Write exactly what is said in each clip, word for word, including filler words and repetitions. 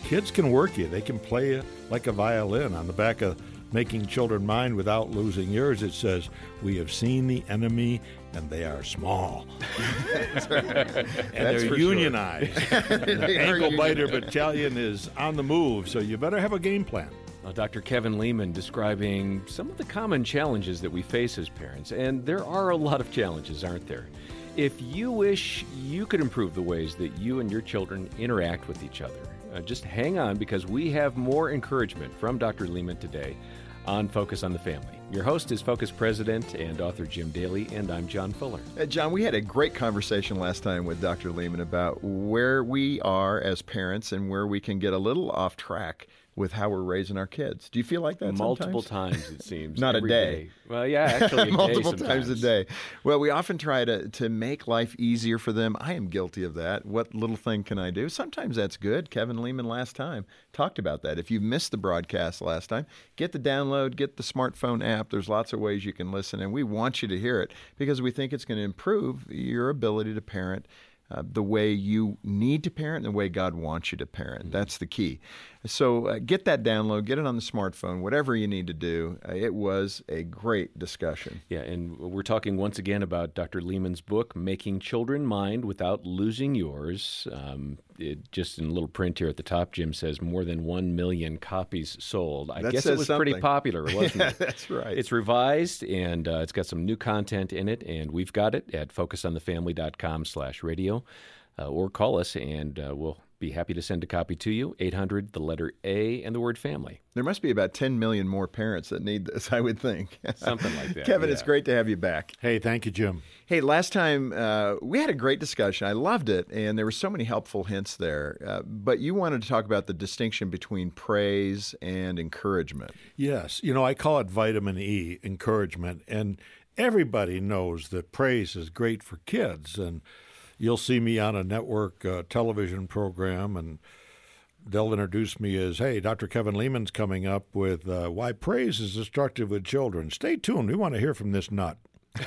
kids can work you. They can play like a violin. On the back of Making Children Mind Without Losing Yours, it says, "We have seen the enemy, and they are small." That's right. And That's they're for unionized. Sure. And the ankle biter battalion is on the move, so you better have a game plan. Well, Doctor Kevin Lehman describing some of the common challenges that we face as parents, and there are a lot of challenges, aren't there? If you wish you could improve the ways that you and your children interact with each other, uh, just hang on, because we have more encouragement from Doctor Lehman today on Focus on the Family. Your host is Focus President and author Jim Daly, and I'm John Fuller. Uh, John, we had a great conversation last time with Doctor Lehman about where we are as parents and where we can get a little off track with how we're raising our kids. Do you feel like that Multiple sometimes? times, it seems. Not a every day. Well, yeah, actually a Multiple day times a sometimes. day. Well, we often try to, to make life easier for them. I am guilty of that. What little thing can I do? Sometimes that's good. Kevin Lehman last time talked about that. If you missed the broadcast last time, get the download, get the smartphone app. There's lots of ways you can listen, and we want you to hear it because we think it's going to improve your ability to parent Uh, the way you need to parent and the way God wants you to parent. That's the key. So uh, get that download, get it on the smartphone, whatever you need to do. Uh, it was a great discussion. Yeah, and we're talking once again about Doctor Lehman's book, Making Children Mind Without Losing Yours. Um, it, just in a little print here at the top, Jim says more than one million copies sold. I That guess says it was pretty something. popular, wasn't Yeah, it? that's right. It's revised, and uh, it's got some new content in it, and we've got it at focusonthefamily.com slash radio. Uh, or call us, and uh, we'll be happy to send a copy to you, eight hundred, the letter A, and the word family. There must be about ten million more parents that need this, I would think. Something like that. Kevin, yeah. it's great to have you back. Hey, thank you, Jim. Hey, last time uh, we had a great discussion. I loved it, and there were so many helpful hints there. Uh, but you wanted to talk about the distinction between praise and encouragement. Yes. You know, I call it vitamin E, encouragement. And everybody knows that praise is great for kids. And you'll see me on a network uh, television program, and they'll introduce me as, hey, Doctor Kevin Lehman's coming up with uh, why praise is destructive with children. Stay tuned. We want to hear from this nut.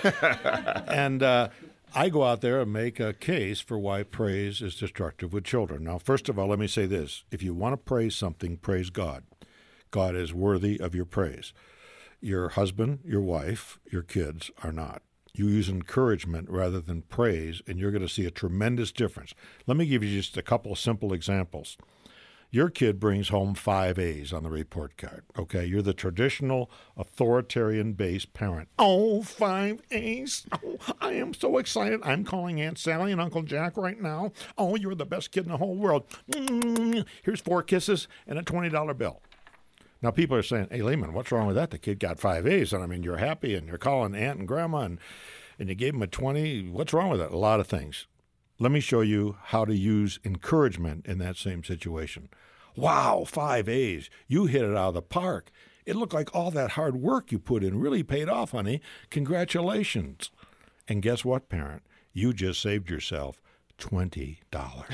and uh, I go out there and make a case for why praise is destructive with children. Now, first of all, let me say this. If you want to praise something, praise God. God is worthy of your praise. Your husband, your wife, your kids are not. You use encouragement rather than praise, and you're going to see a tremendous difference. Let me give you just a couple of simple examples. Your kid brings home five A's on the report card, okay? You're the traditional authoritarian-based parent. Oh, five A's? Oh, I am so excited. I'm calling Aunt Sally and Uncle Jack right now. Oh, you're the best kid in the whole world. Mm, here's four kisses and a twenty dollar bill. Now, people are saying, hey, Lehman, what's wrong with that? The kid got five A's, and I mean, you're happy, and you're calling Aunt and Grandma, and, and you gave him a twenty. What's wrong with that? A lot of things. Let me show you how to use encouragement in that same situation. Wow, five A's. You hit it out of the park. It looked like all that hard work you put in really paid off, honey. Congratulations. And guess what, parent? You just saved yourself twenty dollars.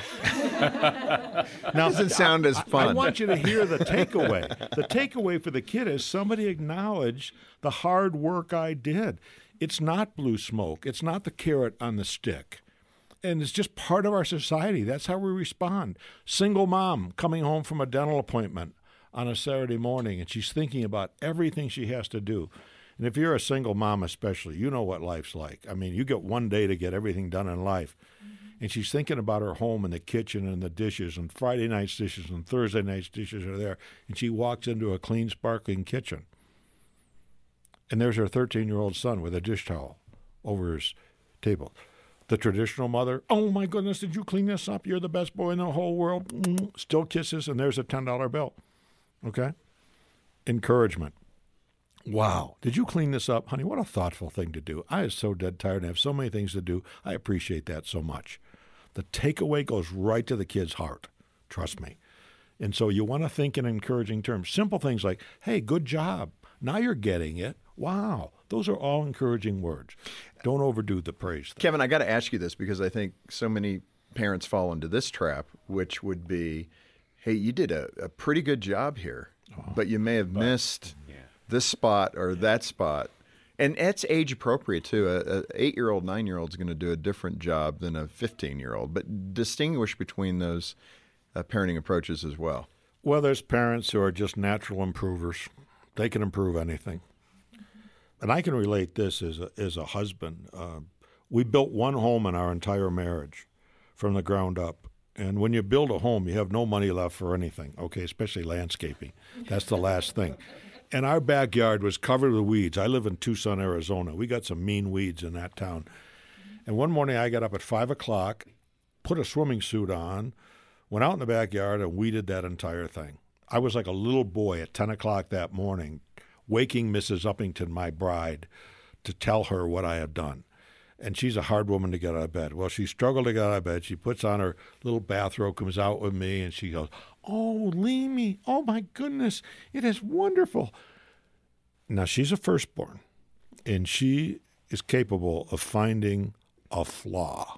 Now, doesn't sound as fun. I, I want you to hear the takeaway. The takeaway for the kid is somebody acknowledged the hard work I did. It's not blue smoke. It's not the carrot on the stick. And it's just part of our society. That's how we respond. Single mom coming home from a dental appointment on a Saturday morning, and she's thinking about everything she has to do. And if you're a single mom especially, you know what life's like. I mean, you get one day to get everything done in life. And she's thinking about her home and the kitchen and the dishes, and Friday night's dishes and Thursday night's dishes are there. And she walks into a clean, sparkling kitchen. And there's her thirteen-year-old son with a dish towel over his table. The traditional mother, oh, my goodness, did you clean this up? You're the best boy in the whole world. Mm, still kisses, and there's a ten dollar bill. Okay? Encouragement. Wow. Did you clean this up? Honey, what a thoughtful thing to do. I am so dead tired and have so many things to do. I appreciate that so much. The takeaway goes right to the kid's heart. Trust me. And so you want to think in encouraging terms. Simple things like, hey, good job. Now you're getting it. Wow. Those are all encouraging words. Don't overdo the praise thing. Kevin, I got to ask you this because I think so many parents fall into this trap, which would be, hey, you did a, a pretty good job here, oh, but you may have but, missed yeah. this spot or yeah. that spot. And that's age appropriate, too. A, a eight-year-old, nine-year-old is going to do a different job than a fifteen-year-old. But distinguish between those uh, parenting approaches as well. Well, there's parents who are just natural improvers. They can improve anything. And I can relate this as a, as a husband. Uh, we built one home in our entire marriage from the ground up. And when you build a home, you have no money left for anything, okay, especially landscaping. That's the last thing. And our backyard was covered with weeds. I live in Tucson, Arizona. We got some mean weeds in that town. And one morning I got up at five o'clock, put a swimming suit on, went out in the backyard and weeded that entire thing. I was like a little boy at ten o'clock that morning, waking Missus Uppington, my bride, to tell her what I had done. And she's a hard woman to get out of bed. Well, she struggled to get out of bed. She puts on her little bathrobe, comes out with me, and she goes, "Oh, Leamy, oh my goodness, it is wonderful." Now, she's a firstborn, and she is capable of finding a flaw.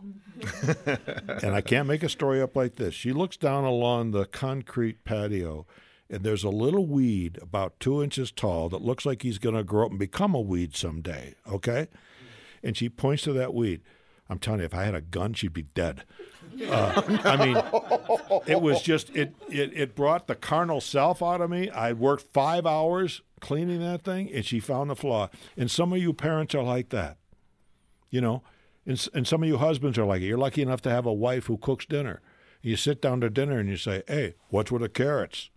And I can't make a story up like this. She looks down along the concrete patio, and there's a little weed about two inches tall that looks like he's going to grow up and become a weed someday, okay? And she points to that weed. I'm telling you, if I had a gun, she'd be dead. Uh, I mean, it was just, it, it, it brought the carnal self out of me. I worked five hours cleaning that thing, and she found the flaw. And some of you parents are like that, you know? And, and some of you husbands are like it. You're lucky enough to have a wife who cooks dinner. You sit down to dinner and you say, "Hey, what's with the carrots?"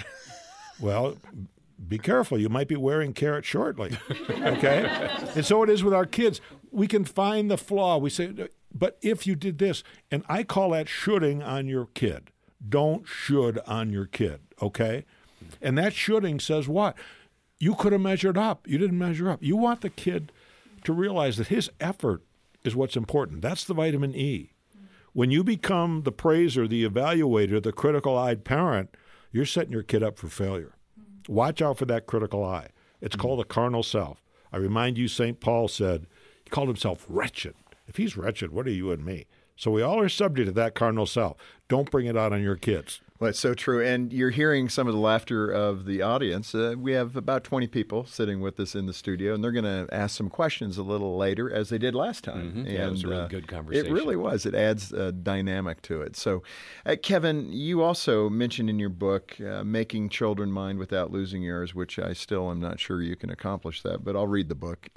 Well, be careful. You might be wearing carrots shortly, okay? And so it is with our kids. We can find the flaw. We say, but if you did this, and I call that shoulding on your kid. Don't should on your kid, okay? And that shoulding says what? You could have measured up. You didn't measure up. You want the kid to realize that his effort is what's important. That's the vitamin E. When you become the praiser, the evaluator, the critical-eyed parent, you're setting your kid up for failure. Watch out for that critical eye. It's called the carnal self. I remind you, Saint Paul said, he called himself wretched. If he's wretched, what are you and me? So we all are subject to that carnal self. Don't bring it out on your kids. Well, it's so true. And you're hearing some of the laughter of the audience. Uh, we have about twenty people sitting with us in the studio, and they're going to ask some questions a little later, as they did last time. Mm-hmm. And, yeah, it was a really uh, good conversation. It really was. It adds a dynamic to it. So, uh, Kevin, you also mentioned in your book, uh, Making Children Mind Without Losing Yours, which I still am not sure you can accomplish that, but I'll read the book.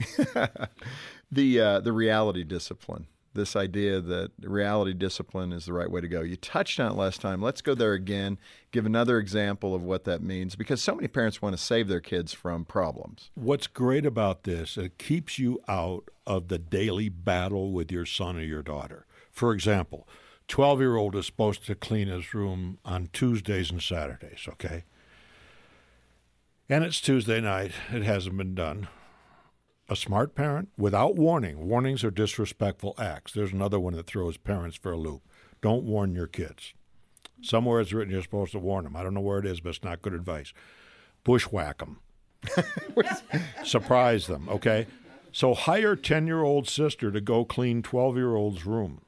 the uh, the reality discipline. This idea that reality discipline is the right way to go. You touched on it last time. Let's go there again. Give another example of what that means, because so many parents want to save their kids from problems. What's great about this, it keeps you out of the daily battle with your son or your daughter. For example, twelve-year-old is supposed to clean his room on Tuesdays and Saturdays, okay? And it's Tuesday night. It hasn't been done. A smart parent, without warning, warnings are disrespectful acts. There's another one that throws parents for a loop. Don't warn your kids. Somewhere it's written you're supposed to warn them. I don't know where it is, but it's not good advice. Bushwhack them. Surprise them, okay? So hire ten-year-old sister to go clean twelve-year-old's room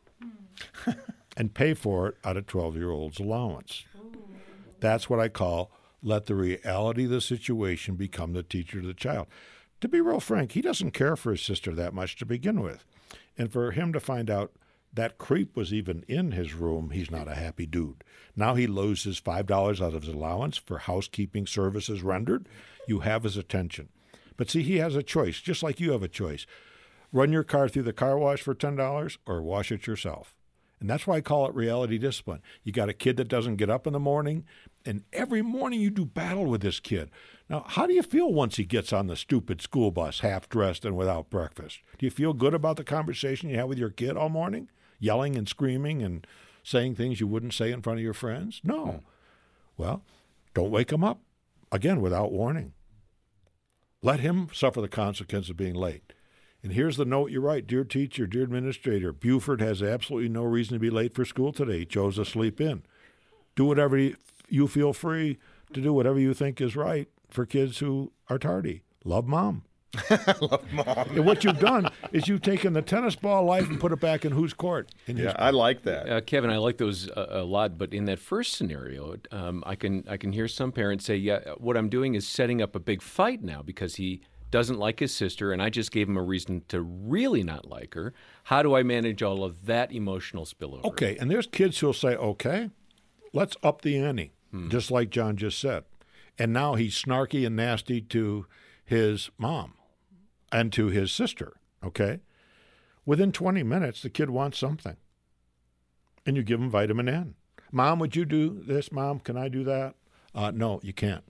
and pay for it out of twelve-year-old's allowance. That's what I call let the reality of the situation become the teacher to the child. To be real frank, he doesn't care for his sister that much to begin with. And for him to find out that creep was even in his room, he's not a happy dude. Now he loses five dollars out of his allowance for housekeeping services rendered. You have his attention. But see, he has a choice, just like you have a choice. Run your car through the car wash for ten dollars or wash it yourself. And that's why I call it reality discipline. You got a kid that doesn't get up in the morning, and every morning you do battle with this kid. Now, how do you feel once he gets on the stupid school bus, half-dressed and without breakfast? Do you feel good about the conversation you have with your kid all morning, yelling and screaming and saying things you wouldn't say in front of your friends? No. Hmm. Well, don't wake him up, again, without warning. Let him suffer the consequence of being late. And here's the note you write. Dear teacher, dear administrator, Buford has absolutely no reason to be late for school today. He chose to sleep in. Do whatever you feel free to do, whatever you think is right for kids who are tardy. Love, Mom. Love, Mom. And what you've done is you've taken the tennis ball life and put it back in whose court? In yeah, his I like that. Uh, Kevin, I like those uh, a lot, but in that first scenario, um, I can I can hear some parents say, yeah, what I'm doing is setting up a big fight now because he doesn't like his sister, and I just gave him a reason to really not like her. How do I manage all of that emotional spillover? Okay, and there's kids who'll say, okay, let's up the ante. hmm. just like John just said. And now he's snarky and nasty to his mom and to his sister, okay? Within twenty minutes, the kid wants something. And you give him vitamin N. Mom, would you do this? Mom, can I do that? Uh, no, you can't.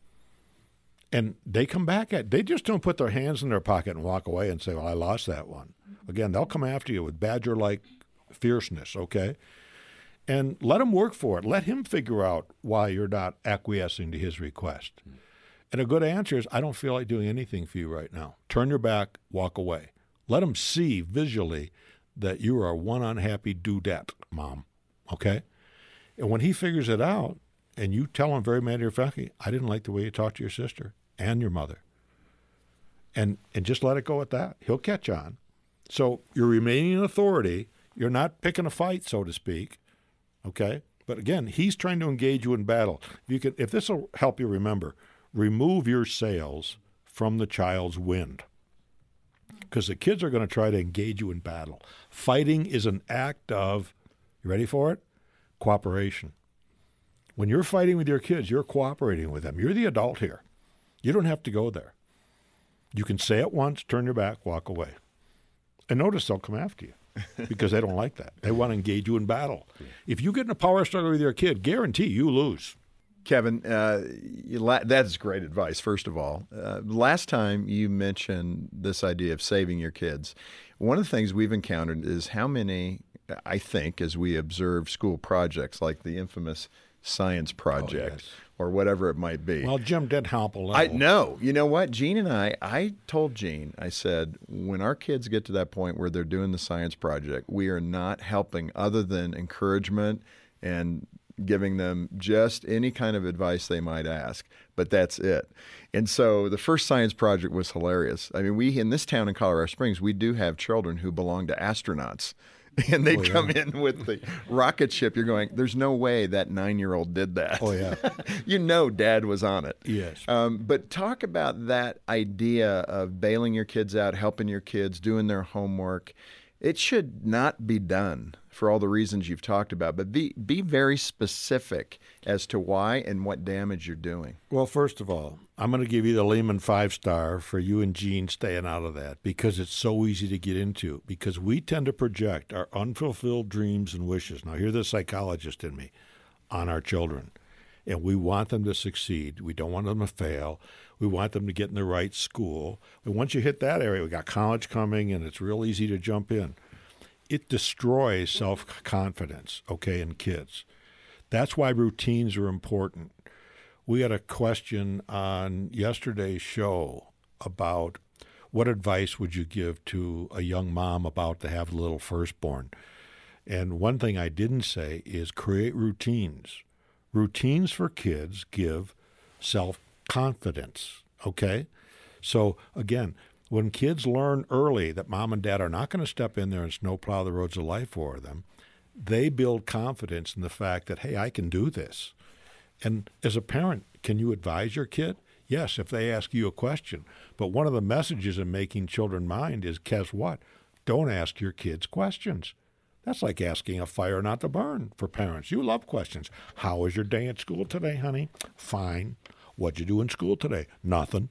And they come back at, they just don't put their hands in their pocket and walk away and say, well, I lost that one. Again, they'll come after you with badger-like fierceness, okay? And let him work for it. Let him figure out why you're not acquiescing to his request. Mm. And a good answer is, I don't feel like doing anything for you right now. Turn your back, walk away. Let him see visually that you are one unhappy dudette, Mom, okay? And when he figures it out, and you tell him very matter of factly, I didn't like the way you talked to your sister and your mother. And and just let it go at that. He'll catch on. So you're remaining in authority. You're not picking a fight, so to speak, okay? But again, he's trying to engage you in battle. If you can, if this will help you remember, remove your sails from the child's wind. Because the kids are going to try to engage you in battle. Fighting is an act of, you ready for it? Cooperation. When you're fighting with your kids, you're cooperating with them. You're the adult here. You don't have to go there. You can say it once, turn your back, walk away. And notice they'll come after you because they don't like that. They want to engage you in battle. If you get in a power struggle with your kid, guarantee you lose. Kevin, uh, you la- that's great advice, first of all. Uh, last time you mentioned this idea of saving your kids, one of the things we've encountered is how many, I think, as we observe school projects like the infamous science project oh, yes. or whatever it might be. Well, Jim did help a little. I know. You know what? Gene and I, I told Gene, I said, when our kids get to that point where they're doing the science project, we are not helping other than encouragement and giving them just any kind of advice they might ask, but that's it. And so the first science project was hilarious. I mean, we in this town in Colorado Springs, we do have children who belong to astronauts. And they'd oh, yeah. come in with the rocket ship. You're going, there's no way that nine-year-old did that. Oh, yeah. You know Dad was on it. Yes. Um, but talk about that idea of bailing your kids out, helping your kids, doing their homework. It should not be done for all the reasons you've talked about, but be be very specific as to why and what damage you're doing. Well, first of all, I'm going to give you the Lehman five-star for you and Gene staying out of that because it's so easy to get into because we tend to project our unfulfilled dreams and wishes. Now, here's the psychologist in me on our children, and we want them to succeed. We don't want them to fail. We want them to get in the right school. But once you hit that area, we got college coming, and it's real easy to jump in. It destroys self-confidence, okay, in kids. That's why routines are important. We had a question on yesterday's show about what advice would you give to a young mom about to have a little firstborn. And one thing I didn't say is create routines. Routines for kids give self-confidence, okay? So, again, when kids learn early that mom and dad are not going to step in there and snowplow the roads of life for them, they build confidence in the fact that, hey, I can do this. And as a parent, can you advise your kid? Yes, if they ask you a question. But one of the messages in making children mind is, guess what? Don't ask your kids questions. That's like asking a fire not to burn for parents. You love questions. How was your day at school today, honey? Fine. What'd you do in school today? Nothing.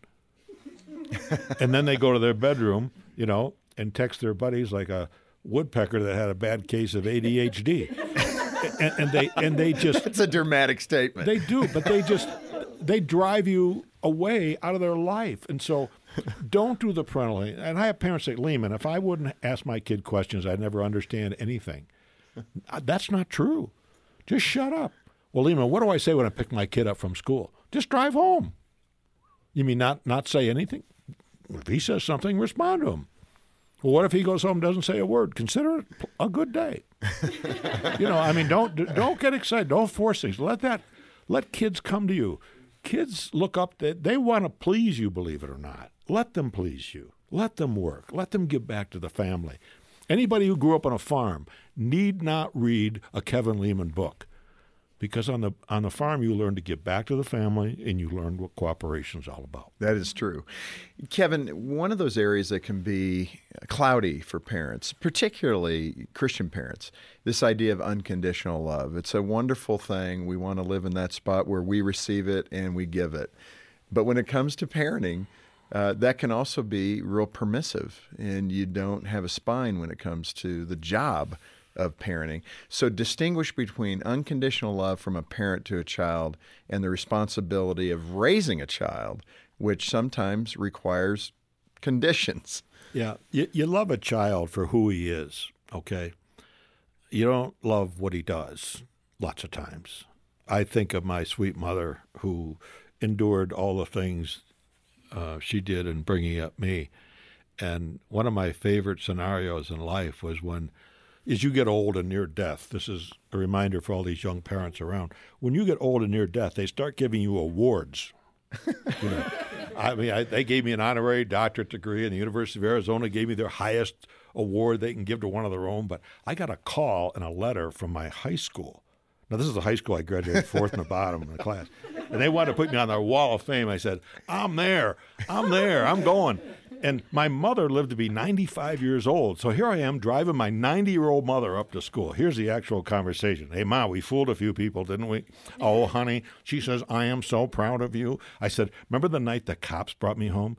And then they go to their bedroom, you know, and text their buddies like a woodpecker that had a bad case of A D H D. and, and they and they just That's a dramatic statement. They do, but they just they drive you away out of their life. And so don't do the parental. And I have parents say, Lehman, if I wouldn't ask my kid questions, I'd never understand anything. That's not true. Just shut up. Well, Lehman, what do I say when I pick my kid up from school? Just drive home. You mean not, not say anything? If he says something, respond to him. Well, what if he goes home and doesn't say a word? Consider it a good day. You know, I mean, don't don't get excited. Don't force things. Let that let kids come to you. Kids look up. They, they want to please you, believe it or not. Let them please you. Let them work. Let them give back to the family. Anybody who grew up on a farm need not read a Kevin Lehman book. Because on the on the farm, you learn to give back to the family, and you learn what cooperation is all about. That is true. Kevin, one of those areas that can be cloudy for parents, particularly Christian parents, this idea of unconditional love. It's a wonderful thing. We want to live in that spot where we receive it and we give it. But when it comes to parenting, uh, that can also be real permissive, and you don't have a spine when it comes to the job of parenting. So distinguish between unconditional love from a parent to a child and the responsibility of raising a child, which sometimes requires conditions. Yeah, you, you love a child for who he is, okay? You don't love what he does lots of times. I think of my sweet mother who endured all the things uh, she did in bringing up me. And one of my favorite scenarios in life was when as you get old and near death, this is a reminder for all these young parents around, when you get old and near death, they start giving you awards. You know, I mean, I, they gave me an honorary doctorate degree, and the University of Arizona gave me their highest award they can give to one of their own. But I got a call and a letter from my high school. Now, this is the high school I graduated fourth in the bottom of the class. And they wanted to put me on their wall of fame. I said, I'm there. I'm there. I'm going. And my mother lived to be ninety-five years old. So here I am driving my ninety-year-old mother up to school. Here's the actual conversation. Hey, Ma, we fooled a few people, didn't we? Oh, honey. She says, I am so proud of you. I said, remember the night the cops brought me home?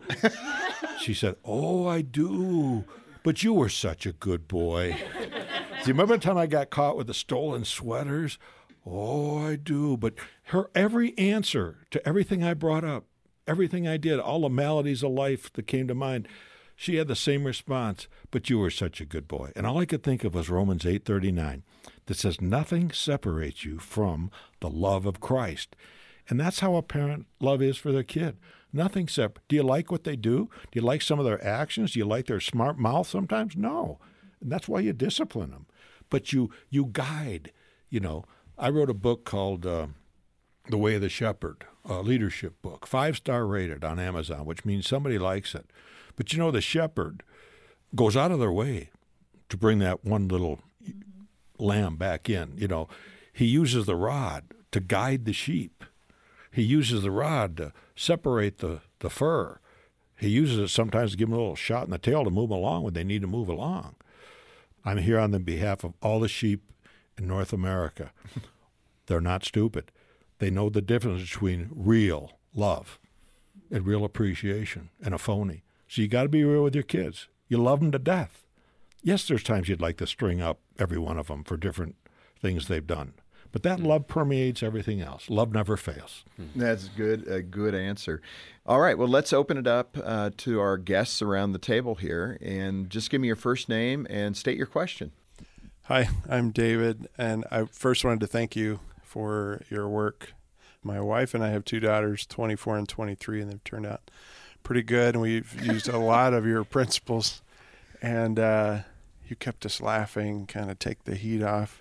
She said, oh, I do. But you were such a good boy. Do you remember the time I got caught with the stolen sweaters? Oh, I do. But her every answer to everything I brought up, everything I did, all the maladies of life that came to mind, she had the same response, but you were such a good boy. And all I could think of was Romans eight thirty-nine that says, nothing separates you from the love of Christ. And that's how a parent love is for their kid. Nothing separate. Do you like what they do? Do you like some of their actions? Do you like their smart mouth sometimes? No. And that's why you discipline them. But you you guide, you know. I wrote a book called uh, The Way of the Shepherd, a leadership book, five-star rated on Amazon, which means somebody likes it. But, you know, the shepherd goes out of their way to bring that one little lamb back in. You know, he uses the rod to guide the sheep. He uses the rod to separate the, the fur. He uses it sometimes to give them a little shot in the tail to move along when they need to move along. I'm here on the behalf of all the sheep in North America. They're not stupid. They know the difference between real love and real appreciation and a phony. So you got to be real with your kids. You love them to death. Yes, there's times you'd like to string up every one of them for different things they've done. But that love permeates everything else. Love never fails. That's good. A good answer. All right. Well, let's open it up uh, to our guests around the table here. And just give me your first name and state your question. Hi, I'm David. And I first wanted to thank you for your work. My wife and I have two daughters, twenty-four and twenty-three, and they've turned out pretty good. And we've used a lot of your principles. And uh, you kept us laughing, kind of take the heat off.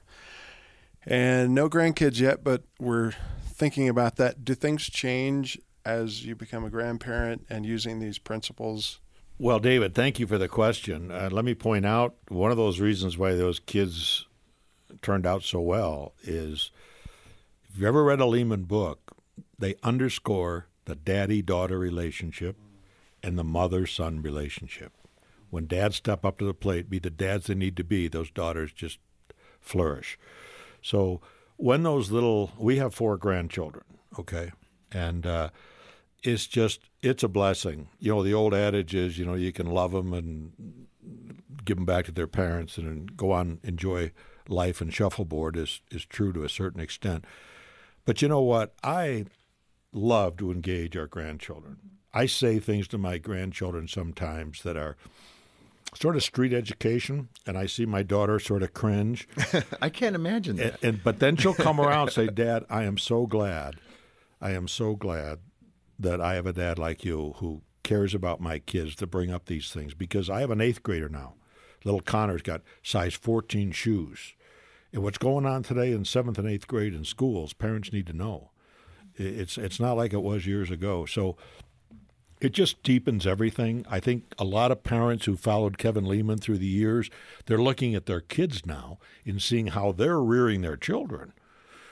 And no grandkids yet, but we're thinking about that. Do things change as you become a grandparent and using these principles? Well, David, thank you for the question. Uh, let me point out one of those reasons why those kids turned out so well is if you've ever read a Lehman book, they underscore the daddy-daughter relationship and the mother-son relationship. When dads step up to the plate, be the dads they need to be, those daughters just flourish. So when those little, we have four grandchildren, okay, and uh, it's just, it's a blessing. You know, the old adage is, you know, you can love them and give them back to their parents and go on, enjoy life and shuffleboard is, is true to a certain extent. But you know what? I love to engage our grandchildren. I say things to my grandchildren sometimes that are sort of street education, and I see my daughter sort of cringe. I can't imagine that. And, and but then she'll come around and say, Dad, I am so glad, I am so glad that I have a dad like you who cares about my kids to bring up these things, because I have an eighth grader now. Little Connor's got size fourteen shoes. And what's going on today in seventh and eighth grade in schools, parents need to know. It's, it's not like it was years ago. So it just deepens everything. I think a lot of parents who followed Kevin Leman through the years, they're looking at their kids now and seeing how they're rearing their children.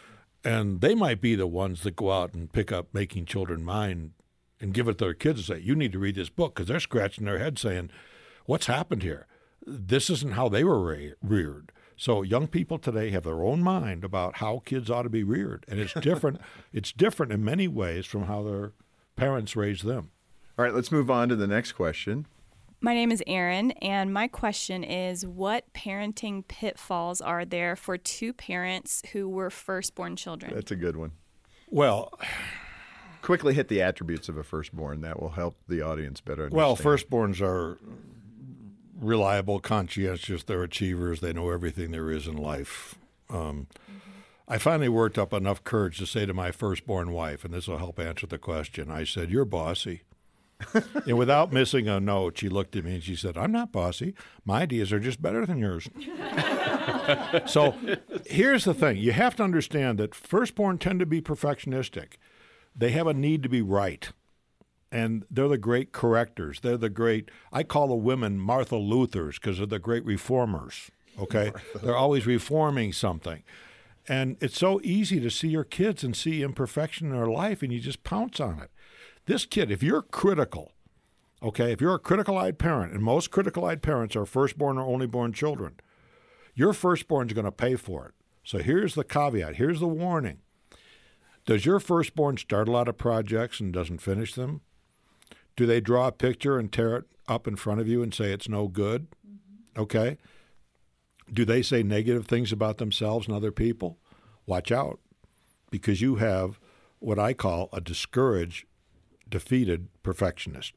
And they might be the ones that go out and pick up Making Children Mind and give it to their kids and say, you need to read this book, because they're scratching their head saying, what's happened here? This isn't how they were ra- reared. So young people today have their own mind about how kids ought to be reared. And it's different. It's different in many ways from how their parents raised them. All right, let's move on to the next question. My name is Erin, and my question is, what parenting pitfalls are there for two parents who were firstborn children? That's a good one. Well, quickly hit the attributes of a firstborn. That will help the audience better understand. Well, firstborns are reliable, conscientious. They're achievers. They know everything there is in life. Um, mm-hmm. I finally worked up enough courage to say to my firstborn wife, and this will help answer the question, I said, you're bossy. And without missing a note, she looked at me and she said, I'm not bossy. My ideas are just better than yours. So here's the thing. You have to understand that firstborn tend to be perfectionistic. They have a need to be right. And they're the great correctors. They're the great, I call the women Martha Luthers because they're the great reformers, okay? They're always reforming something. And it's so easy to see your kids and see imperfection in their life, and you just pounce on it. This kid, if you're critical, okay, if you're a critical-eyed parent, and most critical-eyed parents are firstborn or only-born children, your firstborn's going to pay for it. So here's the caveat. Here's the warning. Does your firstborn start a lot of projects and doesn't finish them? Do they draw a picture and tear it up in front of you and say it's no good? Okay. Do they say negative things about themselves and other people? Watch out, because you have what I call a discouraged, defeated perfectionist.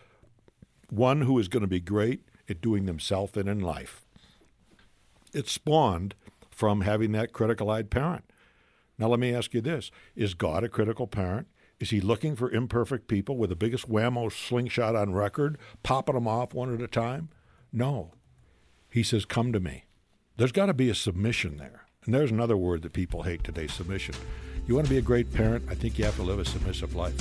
One who is going to be great at doing themselves in in life. It spawned from having that critical-eyed parent. Now let me ask you this. Is God a critical parent? Is he looking for imperfect people with the biggest whammo slingshot on record, popping them off one at a time? No. He says, come to me. There's got to be a submission there. And there's another word that people hate today, submission. You want to be a great parent? I think you have to live a submissive life.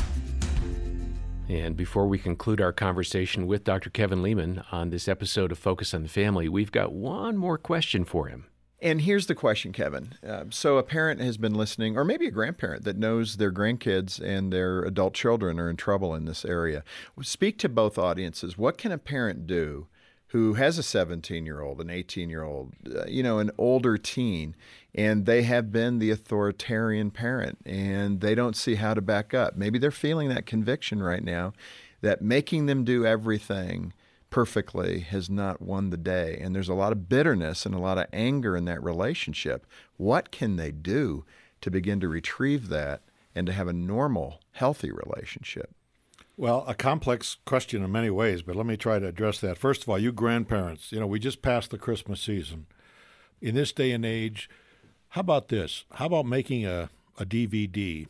And before we conclude our conversation with Doctor Kevin Leman on this episode of Focus on the Family, we've got one more question for him. And here's the question, Kevin. Uh, so a parent has been listening, or maybe a grandparent that knows their grandkids and their adult children are in trouble in this area. Speak to both audiences. What can a parent do who has a seventeen-year-old, an eighteen-year-old, uh, you know, an older teen, and they have been the authoritarian parent, and they don't see how to back up? Maybe they're feeling that conviction right now that making them do everything perfectly has not won the day, and there's a lot of bitterness and a lot of anger in that relationship. What can they do to begin to retrieve that and to have a normal, healthy relationship? Well, a complex question in many ways, but let me try to address that. First of all, you grandparents, you know, we just passed the Christmas season. In this day and age, how about this? How about making a, a D V D,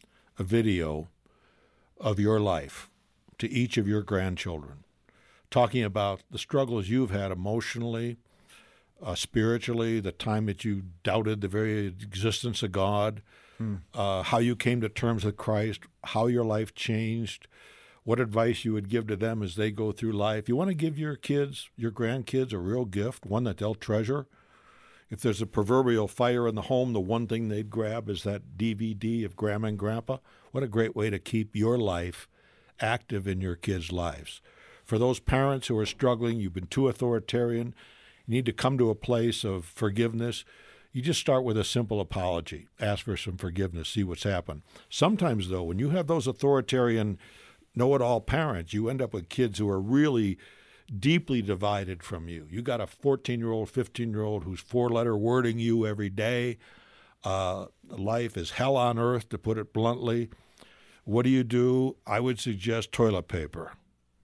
a video of your life to each of your grandchildren, talking about the struggles you've had emotionally, uh, spiritually, the time that you doubted the very existence of God, hmm. uh, how you came to terms with Christ, how your life changed, what advice you would give to them as they go through life. You want to give your kids, your grandkids, a real gift, one that they'll treasure. If there's a proverbial fire in the home, the one thing they'd grab is that D V D of Grandma and Grandpa. What a great way to keep your life active in your kids' lives. For those parents who are struggling, you've been too authoritarian, you need to come to a place of forgiveness. You just start with a simple apology. Ask for some forgiveness, see what's happened. Sometimes, though, when you have those authoritarian, know-it-all parents, you end up with kids who are really deeply divided from you. You got a fourteen-year-old, fifteen-year-old who's four-letter wording you every day. Uh, life is hell on earth, to put it bluntly. What do you do? I would suggest toilet paper.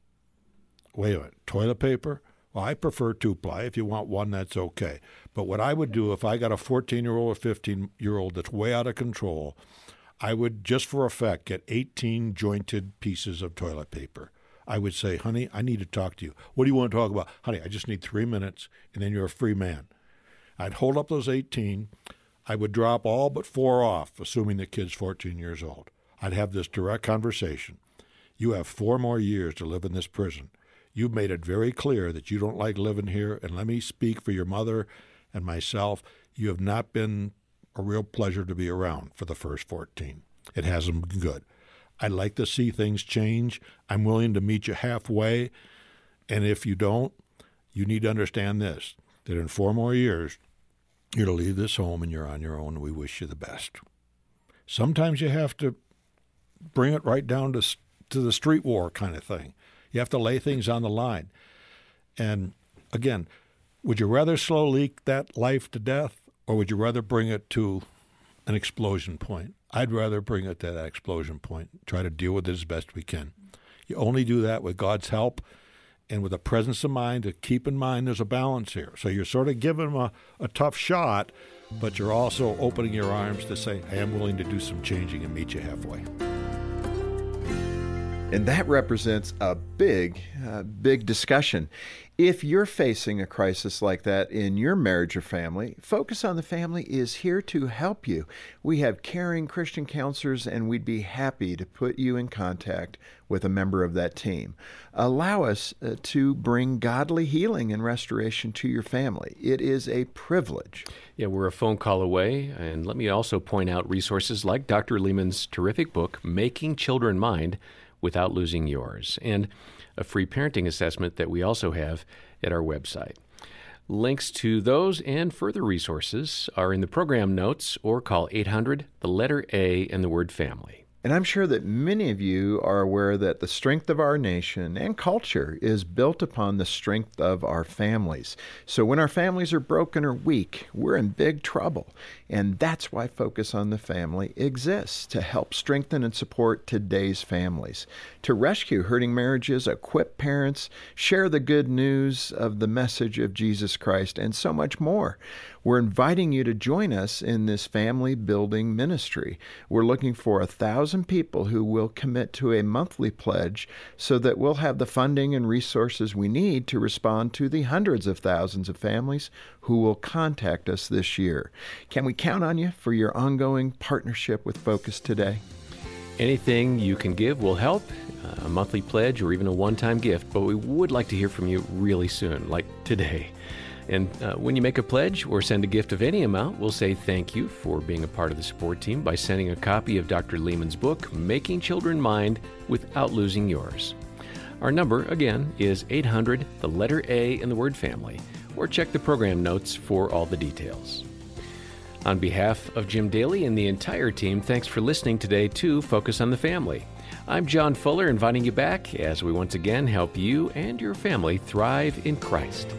Wait a minute, toilet paper? Well, I prefer two-ply. If you want one, that's okay. But what I would do if I got a fourteen-year-old or fifteen-year-old that's way out of control, I would, just for effect, get eighteen jointed pieces of toilet paper. I would say, honey, I need to talk to you. What do you want to talk about? Honey, I just need three minutes, and then you're a free man. I'd hold up those eighteen. I would drop all but four off, assuming the kid's fourteen years old. I'd have this direct conversation. You have four more years to live in this prison. You've made it very clear that you don't like living here, and let me speak for your mother and myself. You have not been a real pleasure to be around for the first fourteen. It hasn't been good. I'd like to see things change. I'm willing to meet you halfway. And if you don't, you need to understand this, that in four more years, you're to leave this home and you're on your own. We wish you the best. Sometimes you have to bring it right down to, to the street war kind of thing. You have to lay things on the line. And again, would you rather slow leak that life to death, or would you rather bring it to an explosion point? I'd rather bring it to that explosion point, try to deal with it as best we can. You only do that with God's help and with a presence of mind to keep in mind there's a balance here. So you're sort of giving them a, a tough shot, but you're also opening your arms to say, I am willing to do some changing and meet you halfway. And that represents a big, uh, big discussion. If you're facing a crisis like that in your marriage or family, Focus on the Family is here to help you. We have caring Christian counselors, and we'd be happy to put you in contact with a member of that team. Allow us uh, to bring godly healing and restoration to your family. It is a privilege. Yeah, we're a phone call away. And let me also point out resources like Doctor Leeman's terrific book, Making Children Mind Without Losing Yours, and a free parenting assessment that we also have at our website. Links to those and further resources are in the program notes, or call eight hundred, the letter A, and the word family. And I'm sure that many of you are aware that the strength of our nation and culture is built upon the strength of our families. So when our families are broken or weak, we're in big trouble. And that's why Focus on the Family exists, to help strengthen and support today's families, to rescue hurting marriages, equip parents, share the good news of the message of Jesus Christ, and so much more. We're inviting you to join us in this family building ministry. We're looking for a thousand people who will commit to a monthly pledge so that we'll have the funding and resources we need to respond to the hundreds of thousands of families who will contact us this year. Can we count on you for your ongoing partnership with Focus today? Anything you can give will help, a monthly pledge or even a one-time gift, but we would like to hear from you really soon, like today. And uh, when you make a pledge or send a gift of any amount, we'll say thank you for being a part of the support team by sending a copy of Doctor Leeman's book, Making Children Mind Without Losing Yours. Our number, again, is eight hundred, the letter A, and the word family, or check the program notes for all the details. On behalf of Jim Daly and the entire team, thanks for listening today to Focus on the Family. I'm John Fuller, inviting you back as we once again help you and your family thrive in Christ.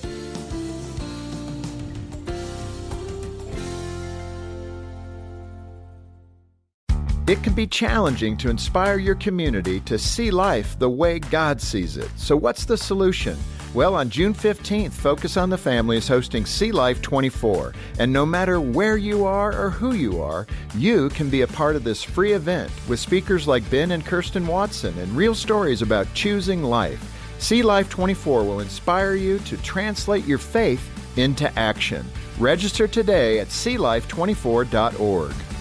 It can be challenging to inspire your community to see life the way God sees it. So what's the solution? Well, on June fifteenth, Focus on the Family is hosting See Life twenty-four. And no matter where you are or who you are, you can be a part of this free event with speakers like Ben and Kirsten Watson and real stories about choosing life. See Life twenty-four will inspire you to translate your faith into action. Register today at see life twenty-four dot org.